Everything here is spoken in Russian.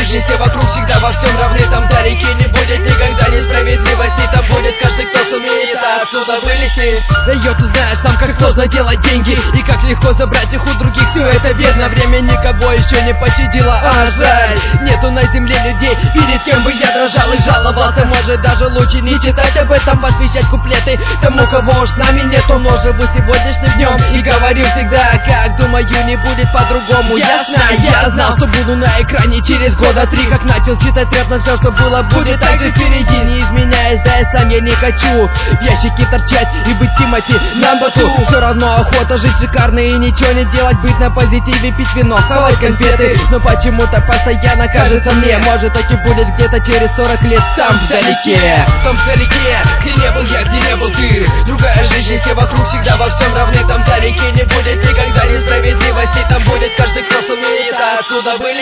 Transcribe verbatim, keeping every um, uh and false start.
жизни все вокруг всегда во всем равны. Там вдалеке не будет никогда несправедливости. Там будет каждый, кто сумеет отсюда вылезти. Да ее ты знаешь, там как сложно делать деньги и как легко забрать их у других. Все это видно, время никого еще не пощадило. А жаль, нету на земле людей, перед кем бы я дрожал и жаловался. Может даже лучше не читать об этом, посвящать куплеты тому, кого уж с нами нету. Но живу сегодняшним днем и говорю всегда, как думаю, не будет по-другому. Ясно, я знал, что буду на экране через года три. Как начал читать рэп, но все, что было, будет так же впереди. Не изменяясь, да и сам я не хочу в ящике торчать и быть Тимати Намбату. Все равно охота жить шикарно и ничего не делать, быть на позитиве, пить вино, хавать конфеты. Но почему-то постоянно кажется мне, может так и будет где-то через сорок лет там вдалеке. Там вдалеке, где не был я, где не был ты. Другая жизнь, и все вокруг всегда во всем равны. Там вдалеке не будет никогда несправедливости. Там будет каждый, кто сумеет отсюда вылезти.